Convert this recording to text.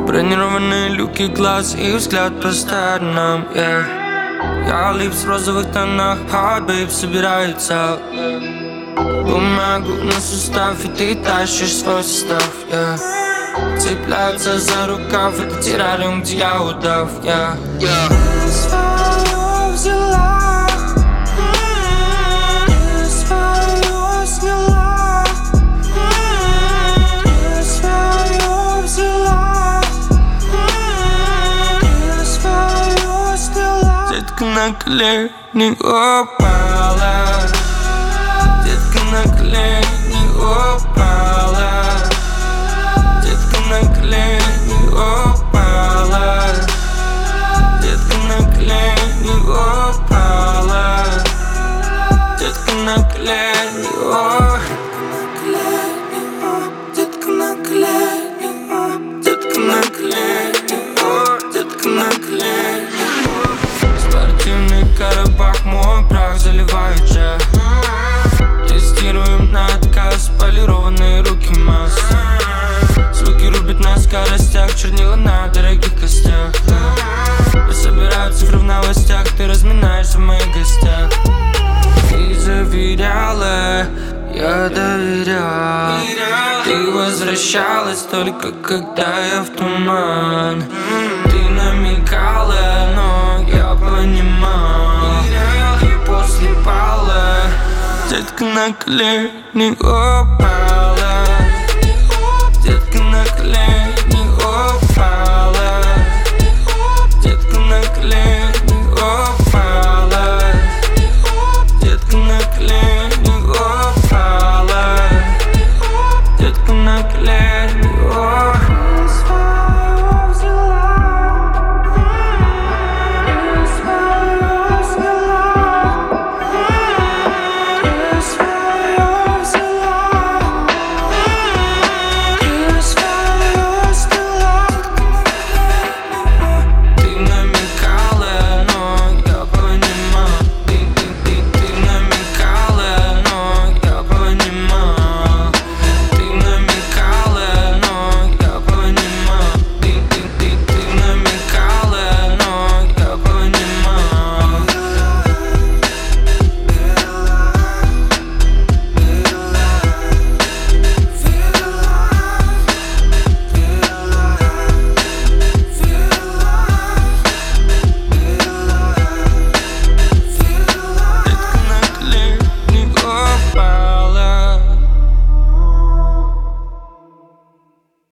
Бронированные люки глаз и взгляд по сторонам, yeah. Я липс в розовых тонах, hot babe собирается, бумагу на сустав, и ты тащишь свой состав, yeah. Цепляется за рукав, это террариум, где я удав, yeah. Свое взяла, свое сняла, свое взяла, свое сняла. Детка на колени упала, детка на колени упала, детка на колени упала, детка на колени упала, детка на колени, о, детка на колени, о, детка на колени, о, детка на колени. Спортивный Карабах, мой прах заливает же. Тестируем на отказ, полированные руки масс. Звуки рубят на скоростях, чернила на дорогих костях. Я собираю цифры в новостях, ты разминаешься в моих гостях. Ты заверяла, я доверял. Ты возвращалась только когда я в туман. Ты намекала, но я понимал. И после пала детка на колени упала.